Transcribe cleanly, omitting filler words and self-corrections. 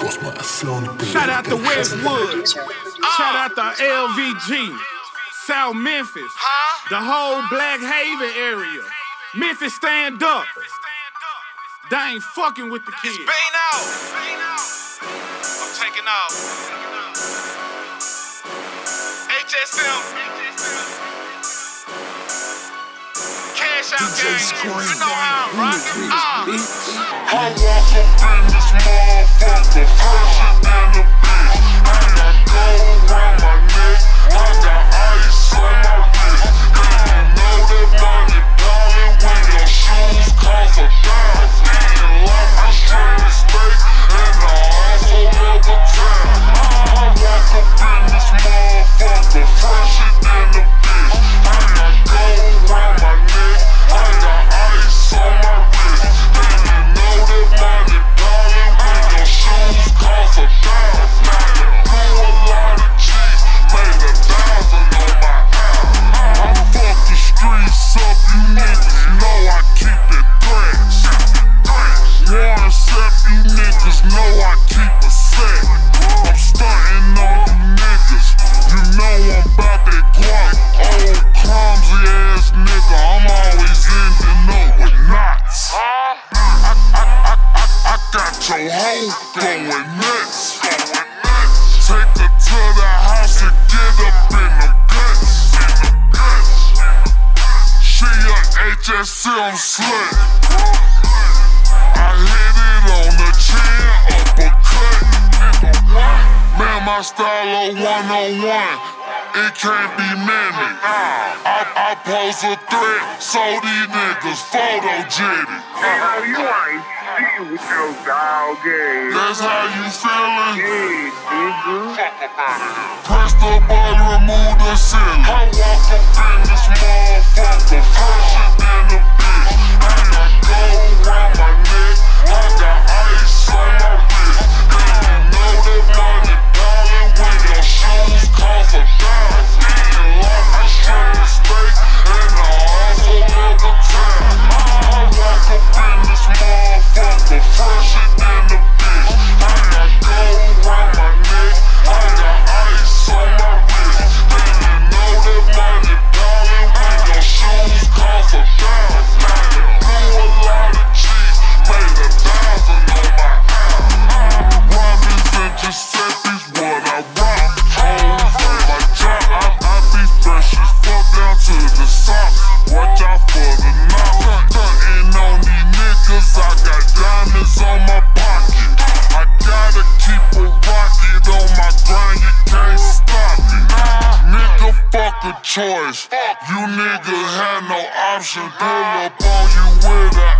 Shout out to Westwood. Shout out to LVG. South Memphis. The whole Black Haven area. Memphis, stand up. They ain't fucking with the kids. It's Bane out. I'm taking off. HSM. Cash out game. You know how I'm rocking. I walk up in this motherfucker, fresher than a bitch. I got gold around my neck, I got ice on my wrist. And you know that money ballin' when your shoes cost a dime. Eating like a straight steak, and I also love a time. I walk up in this motherfucker, fresher than a bitch. I got gold around my neck, I got ice on my wrist. And you know that money ballin' when your shoes cost a dime. Blew a lot of cheese, made 1,000 on my album. I fuck the streets up, you niggas know I keep it threats. Warren Sapp, you niggas know I keep a set. I'm stuntin' on you niggas, you know I'm bout that guap. Old clumsy ass nigga, I'm always ending up with knots. I got your hoe going nuts. Take her to the house and get up in the guts. She a HSM slut. I hit it on the chin, uppercut. Man, my style of 101, it can't be many. I pose a threat, so these niggas photogenic. You ain't shit with your dog ass. That's how you feelin'? Yeah, nigga. Press the button, remove the ceiling. I walk up in this motherfucker, fresher than a bitch. I got gold around my neck, I got ice on my wrist. And you know that money ballin' when your shoes cost a dime. Eating like a straight steak, and I also love a time. I walk up in this motherfucker, fresher than a bitch. I got gold around my neck, I got ice on my wrist. And you know that money ballin' when your shoes cost a dime. Blew a lot of cheese, made 1,000 on my album. Robins and Giuseppe's what I rock. Hoes on my job, I be fresh as fuck down to the socks. Watch out for the knock. Stuntin' on these niggas, I got diamonds on my pocket. I gotta keep a rocket on my grind, you can't stop it. Nigga, fuck a choice. You niggas had no option. Pull up on you with a